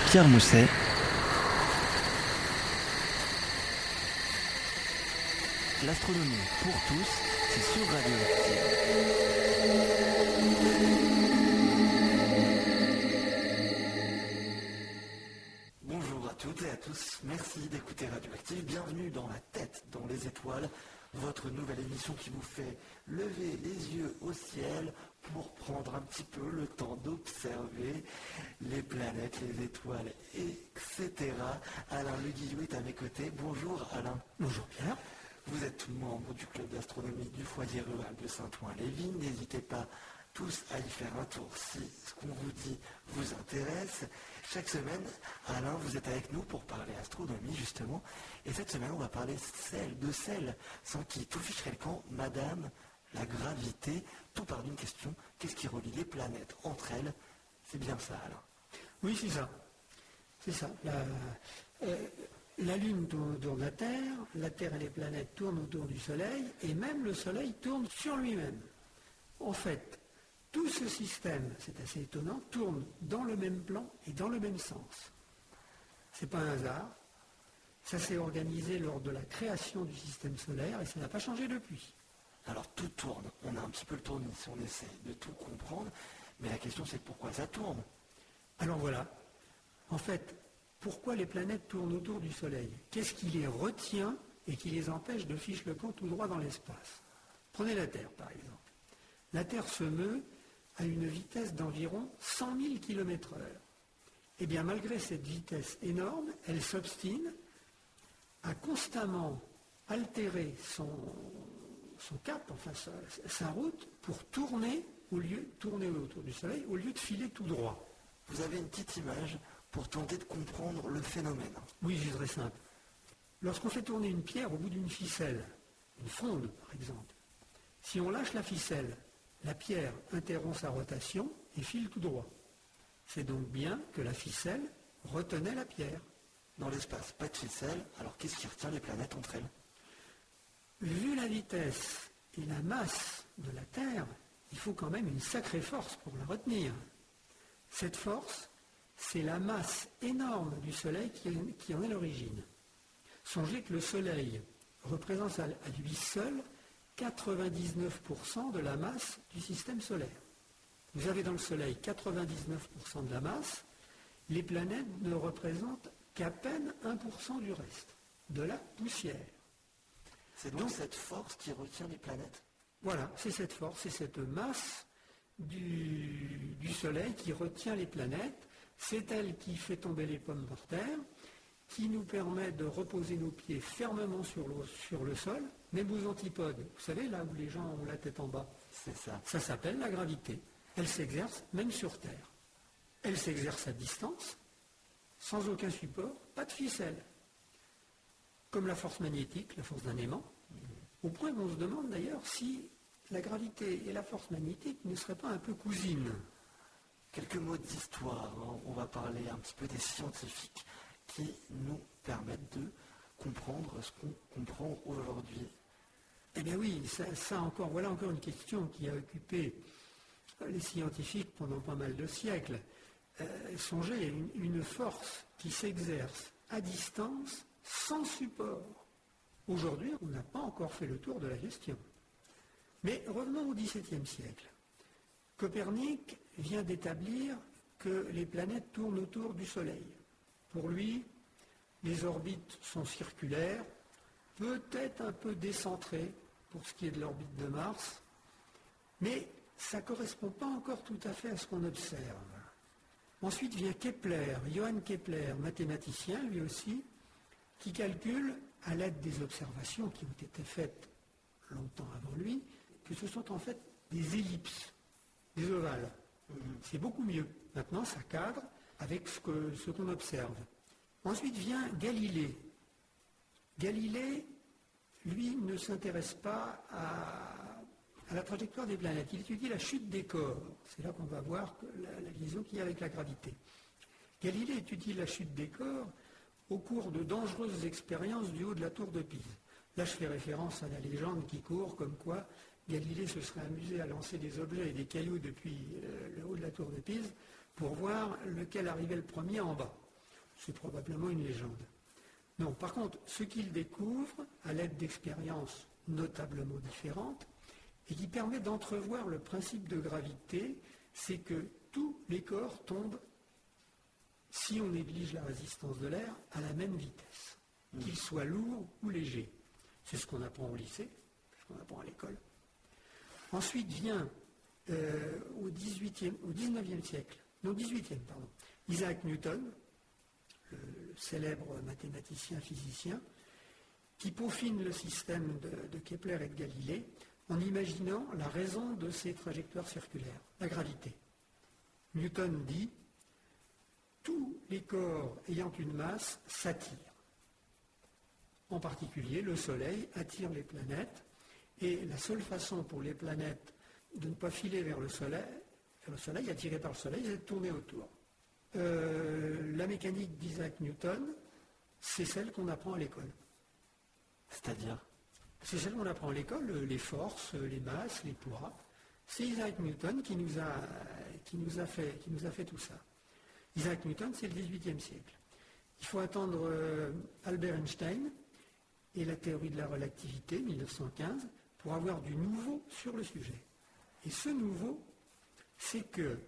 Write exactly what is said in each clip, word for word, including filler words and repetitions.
Pierre Mousset. L'astronomie pour tous, c'est sur Radioactive. Bonjour à toutes et à tous, merci d'écouter Radioactive. Bienvenue dans La Tête dans les étoiles, votre nouvelle émission qui vous fait lever les yeux au ciel pour prendre un petit peu le temps d'observer les planètes, les étoiles, et cetera. Alain Le Guillou est à mes côtés. Bonjour Alain. Bonjour Pierre. Vous êtes membre du club d'astronomie du foyer rural de Saint-Ouen-les-Vignes. N'hésitez pas tous à y faire un tour si ce qu'on vous dit vous intéresse. Chaque semaine, Alain, vous êtes avec nous pour parler astronomie, justement. Et cette semaine, on va parler celle, de celle sans qui tout ficherait le camp, Madame la gravité. Tout part d'une question, qu'est-ce qui relie les planètes entre elles? C'est bien ça, Alain. Oui, c'est ça. C'est ça. La, euh, la Lune tourne autour de la Terre, la Terre et les planètes tournent autour du Soleil, et même le Soleil tourne sur lui-même. En fait, tout ce système, c'est assez étonnant, tourne dans le même plan et dans le même sens. Ce n'est pas un hasard. Ça s'est organisé lors de la création du système solaire et ça n'a pas changé depuis. Alors tout tourne. On a un petit peu le tournis si on essaie de tout comprendre. Mais la question c'est pourquoi ça tourne? Alors voilà. En fait, pourquoi les planètes tournent autour du Soleil? Qu'est-ce qui les retient et qui les empêche de ficher le camp tout droit dans l'espace? Prenez la Terre par exemple. La Terre se meut à une vitesse d'environ cent mille kilomètres heure. Eh bien, malgré cette vitesse énorme, elle s'obstine à constamment altérer son, son cap, enfin sa, sa route, pour tourner, au lieu, tourner autour du Soleil, au lieu de filer tout droit. Vous avez une petite image pour tenter de comprendre le phénomène? Oui, c'est très simple. Lorsqu'on fait tourner une pierre au bout d'une ficelle, une fronde par exemple, si on lâche la ficelle, la pierre interrompt sa rotation et file tout droit. C'est donc bien que la ficelle retenait la pierre. Dans l'espace, pas de ficelle, alors qu'est-ce qui retient les planètes entre elles? Vu la vitesse et la masse de la Terre, il faut quand même une sacrée force pour la retenir. Cette force, c'est la masse énorme du Soleil qui, qui en est l'origine. Songez que le Soleil représente à lui seul quatre-vingt-dix-neuf pour cent de la masse du système solaire. Vous avez dans le Soleil quatre-vingt-dix-neuf pour cent de la masse, les planètes ne représentent qu'à peine un pour cent du reste, de la poussière. C'est donc, donc cette force qui retient les planètes? Voilà, c'est cette force, c'est cette masse du, du Soleil qui retient les planètes, c'est elle qui fait tomber les pommes par terre, qui nous permet de reposer nos pieds fermement sur le, sur le sol, même aux antipodes. Vous savez, là où les gens ont la tête en bas, c'est ça. Ça s'appelle la gravité. Elle s'exerce même sur Terre. Elle s'exerce à distance, sans aucun support, pas de ficelle. Comme la force magnétique, la force d'un aimant, au point qu'on se demande d'ailleurs si la gravité et la force magnétique ne seraient pas un peu cousines. Quelques mots d'histoire, hein. On va parler un petit peu des scientifiques qui nous permettent de comprendre ce qu'on comprend aujourd'hui. Eh bien oui, ça, ça encore, voilà encore une question qui a occupé les scientifiques pendant pas mal de siècles. Euh, songez, une, une force qui s'exerce à distance, sans support. Aujourd'hui, on n'a pas encore fait le tour de la question. Mais revenons au dix-septième siècle. Copernic vient d'établir que les planètes tournent autour du Soleil. Pour lui, les orbites sont circulaires, peut-être un peu décentrées pour ce qui est de l'orbite de Mars, mais ça ne correspond pas encore tout à fait à ce qu'on observe. Ensuite vient Kepler, Johann Kepler, mathématicien lui aussi, qui calcule, à l'aide des observations qui ont été faites longtemps avant lui, que ce sont en fait des ellipses, des ovales. C'est beaucoup mieux. Maintenant, ça cadre avec ce, que, ce qu'on observe. Ensuite vient Galilée. Galilée, lui, ne s'intéresse pas à, à la trajectoire des planètes. Il étudie la chute des corps. C'est là qu'on va voir la, la liaison qu'il y a avec la gravité. Galilée étudie la chute des corps au cours de dangereuses expériences du haut de la tour de Pise. Là, je fais référence à la légende qui court, comme quoi Galilée se serait amusé à lancer des objets et des cailloux depuis euh, le haut de la tour de Pise pour voir lequel arrivait le premier en bas. c'est probablement une légende. Non, par contre, ce qu'il découvre, à l'aide d'expériences notablement différentes, et qui permet d'entrevoir le principe de gravité, c'est que tous les corps tombent, si on néglige la résistance de l'air, à la même vitesse, mmh. qu'ils soient lourds ou légers. C'est ce qu'on apprend au lycée, ce qu'on apprend à l'école. Ensuite vient, euh, au dix-huitième, au dix-neuvième siècle, non, dix-huitième, pardon, Isaac Newton, le, le célèbre mathématicien physicien, qui peaufine le système de, de Kepler et de Galilée en imaginant la raison de ces trajectoires circulaires, la gravité. Newton dit « Tous les corps ayant une masse s'attirent. En particulier, le Soleil attire les planètes, et la seule façon pour les planètes de ne pas filer vers le Soleil, vers le Soleil attirées par le Soleil, c'est de tourner autour. Euh, la mécanique d'Isaac Newton, c'est celle qu'on apprend à l'école. C'est-à-dire ? C'est celle qu'on apprend à l'école, les forces, les masses, les poids. C'est Isaac Newton qui nous a, qui nous a, fait, qui nous a fait tout ça. Isaac Newton, c'est le dix-huitième siècle. Il faut attendre euh, Albert Einstein et la théorie de la relativité, mille neuf cent quinze, pour avoir du nouveau sur le sujet. Et ce nouveau, c'est que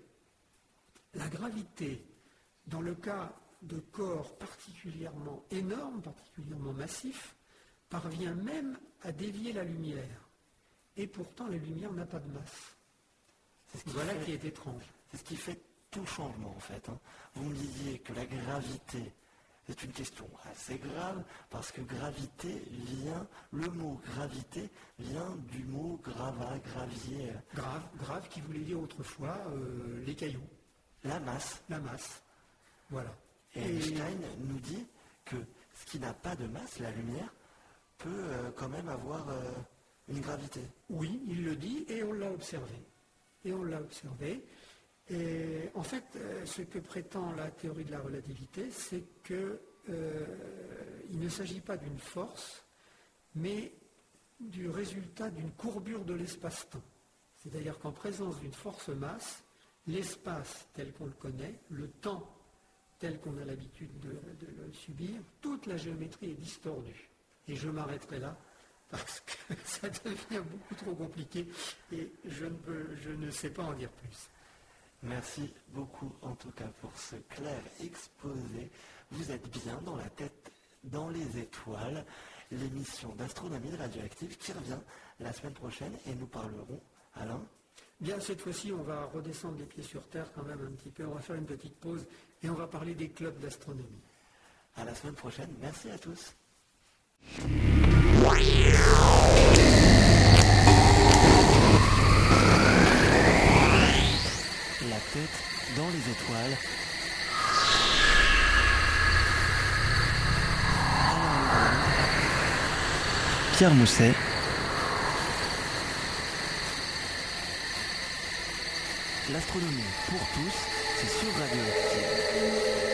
la gravité, dans le cas de corps particulièrement énormes, particulièrement massifs, parvient même à dévier la lumière. Et pourtant, la lumière n'a pas de masse. C'est ce qui voilà fait, qui est étrange. C'est ce qui fait tout changement, en fait. Hein. Vous me disiez que la gravité, c'est une question assez grave, parce que gravité vient, le mot gravité vient du mot grava, gravier. Grave, grave qui voulait dire autrefois euh, les cailloux. La masse. La masse. Voilà. Et, Et Einstein nous dit que ce qui n'a pas de masse, la lumière, peut euh, quand même avoir euh, une gravité. Oui, il le dit et on l'a observé. Et on l'a observé. Et en fait, euh, ce que prétend la théorie de la relativité, c'est qu'il euh, ne s'agit pas d'une force, mais du résultat d'une courbure de l'espace-temps. C'est-à-dire qu'en présence d'une force-masse, l'espace tel qu'on le connaît, le temps tel qu'on a l'habitude de, de le subir, toute la géométrie est distordue. Et je m'arrêterai là, parce que ça devient beaucoup trop compliqué et je ne, peux, je ne sais pas en dire plus. Merci beaucoup en tout cas pour ce clair exposé. Vous êtes bien dans la tête, dans les étoiles, l'émission d'astronomie de Radioactive qui revient la semaine prochaine et nous parlerons, Alain. Bien, cette fois-ci, on va redescendre les pieds sur terre quand même un petit peu. On va faire une petite pause et on va parler des clubs d'astronomie. À la semaine prochaine. Merci à tous. La tête dans les étoiles. Pierre Mousset. L'astronomie pour tous, c'est sur Radioactive.